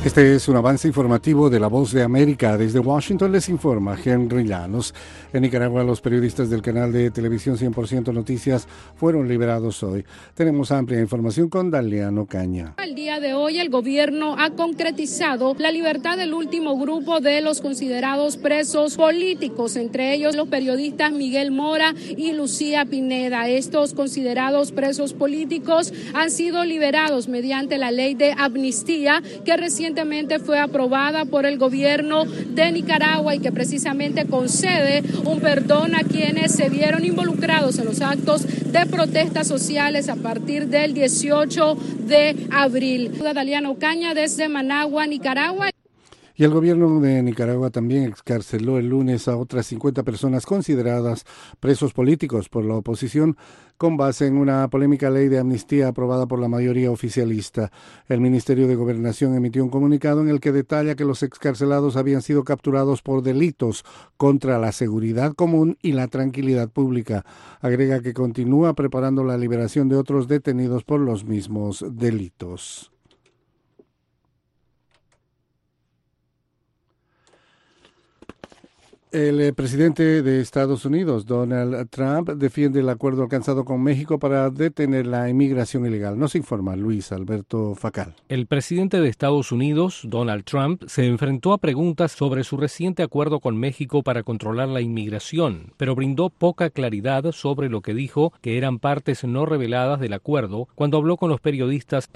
Este es un avance informativo de La Voz de América. Desde Washington les informa Henry Llanos. En Nicaragua, los periodistas del canal de televisión 100% Noticias fueron liberados hoy. Tenemos amplia información con Daliano Caña. El día de hoy, el gobierno ha concretizado la libertad del último grupo de los considerados presos políticos, entre ellos los periodistas Miguel Mora y Lucía Pineda. Estos considerados presos políticos han sido liberados mediante la ley de amnistía que recientemente fue aprobada por el gobierno de Nicaragua y que precisamente concede un perdón a quienes se vieron involucrados en los actos de protestas sociales a partir del 18 de abril. Daliano Caña desde Managua, Nicaragua. Y el gobierno de Nicaragua también excarceló el lunes a otras 50 personas consideradas presos políticos por la oposición con base en una polémica ley de amnistía aprobada por la mayoría oficialista. El Ministerio de Gobernación emitió un comunicado en el que detalla que los excarcelados habían sido capturados por delitos contra la seguridad común y la tranquilidad pública. Agrega que continúa preparando la liberación de otros detenidos por los mismos delitos. El presidente de Estados Unidos, Donald Trump, defiende el acuerdo alcanzado con México para detener la inmigración ilegal. Nos informa Luis Alberto Facal. El presidente de Estados Unidos, Donald Trump, se enfrentó a preguntas sobre su reciente acuerdo con México para controlar la inmigración, pero brindó poca claridad sobre lo que dijo que eran partes no reveladas del acuerdo cuando habló con los periodistas.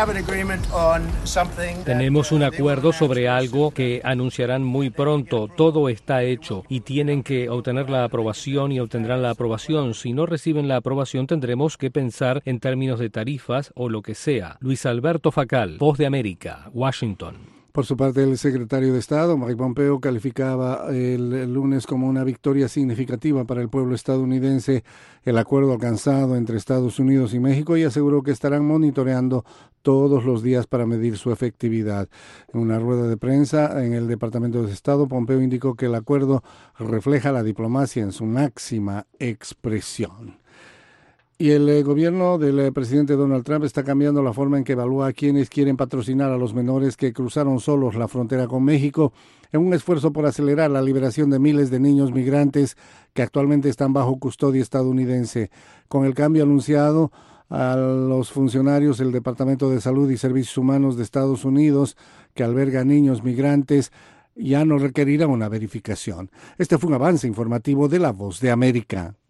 Tenemos un acuerdo sobre algo que anunciarán muy pronto. Todo está hecho y tienen que obtener la aprobación y obtendrán la aprobación. Si no reciben la aprobación, tendremos que pensar en términos de tarifas o lo que sea. Luis Alberto Facal, Voz de América, Washington. Por su parte, el secretario de Estado, Mike Pompeo, calificaba el lunes como una victoria significativa para el pueblo estadounidense el acuerdo alcanzado entre Estados Unidos y México y aseguró que estarán monitoreando todos los días para medir su efectividad. En una rueda de prensa en el Departamento de Estado, Pompeo indicó que el acuerdo refleja la diplomacia en su máxima expresión. Y el gobierno del presidente Donald Trump está cambiando la forma en que evalúa a quienes quieren patrocinar a los menores que cruzaron solos la frontera con México en un esfuerzo por acelerar la liberación de miles de niños migrantes que actualmente están bajo custodia estadounidense. Con el cambio anunciado a los funcionarios del Departamento de Salud y Servicios Humanos de Estados Unidos, que alberga niños migrantes, ya no requerirá una verificación. Este fue un avance informativo de La Voz de América.